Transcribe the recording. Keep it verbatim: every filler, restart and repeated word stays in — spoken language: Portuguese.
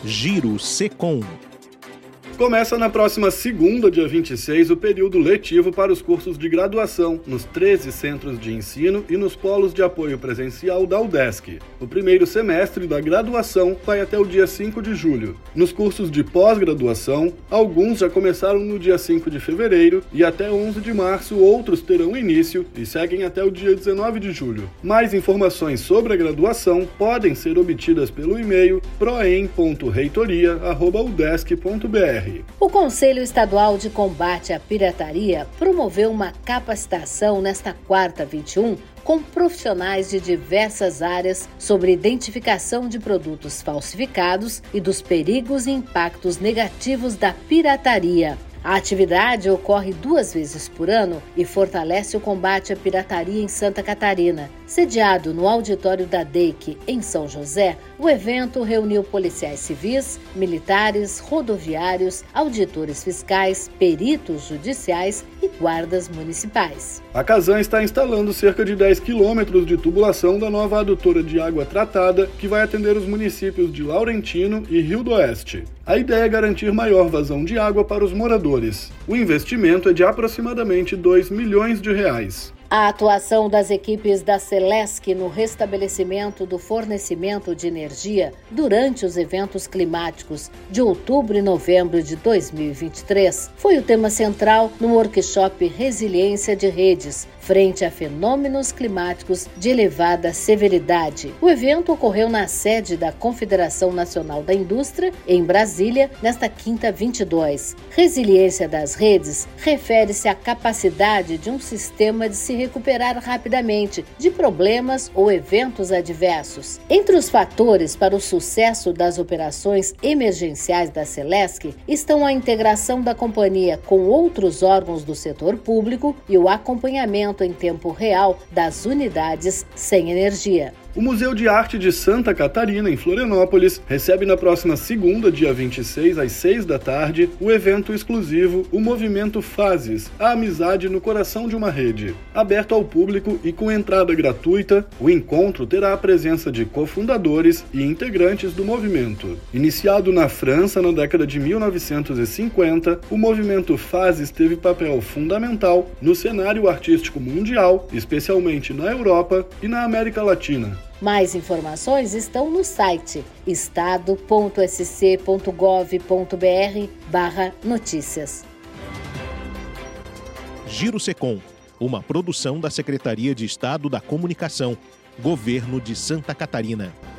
Giro Secom. Começa na próxima segunda, dia vinte e seis, o período letivo para os cursos de graduação nos treze centros de ensino e nos polos de apoio presencial da UDESC. O primeiro semestre da graduação vai até o dia cinco de julho. Nos cursos de pós-graduação, alguns já começaram no dia cinco de fevereiro e até onze de março outros terão início e seguem até o dia dezenove de julho. Mais informações sobre a graduação podem ser obtidas pelo e-mail proem ponto reitoria arroba udesc ponto br. O Conselho Estadual de Combate à Pirataria promoveu uma capacitação nesta quarta, vinte e um, com profissionais de diversas áreas sobre identificação de produtos falsificados e dos perigos e impactos negativos da pirataria. A atividade ocorre duas vezes por ano e fortalece o combate à pirataria em Santa Catarina. Sediado no auditório da D E I C, em São José, o evento reuniu policiais civis, militares, rodoviários, auditores fiscais, peritos judiciais e guardas municipais. A Casan está instalando cerca de dez quilômetros de tubulação da nova adutora de água tratada que vai atender os municípios de Laurentino e Rio do Oeste. A ideia é garantir maior vazão de água para os moradores. O investimento é de aproximadamente dois milhões de reais. A atuação das equipes da Celesc no restabelecimento do fornecimento de energia durante os eventos climáticos de outubro e novembro de dois mil e vinte e três foi o tema central no workshop Resiliência de Redes, frente a fenômenos climáticos de elevada severidade. O evento ocorreu na sede da Confederação Nacional da Indústria, em Brasília, nesta quinta, vinte e dois. Resiliência das redes refere-se à capacidade de um sistema de se recuperar rapidamente de problemas ou eventos adversos. Entre os fatores para o sucesso das operações emergenciais da Celesc estão a integração da companhia com outros órgãos do setor público e o acompanhamento em tempo real das unidades sem energia. O Museu de Arte de Santa Catarina, em Florianópolis, recebe na próxima segunda, dia vinte e seis, às seis da tarde, o evento exclusivo O Movimento Fases, a amizade no coração de uma rede. Aberto ao público e com entrada gratuita, o encontro terá a presença de cofundadores e integrantes do movimento. Iniciado na França na década de mil novecentos e cinquenta, o Movimento Fases teve papel fundamental no cenário artístico mundial, especialmente na Europa e na América Latina. Mais informações estão no site estado ponto s c ponto gov ponto b r barra notícias. Giro Secom, uma produção da Secretaria de Estado da Comunicação, Governo de Santa Catarina.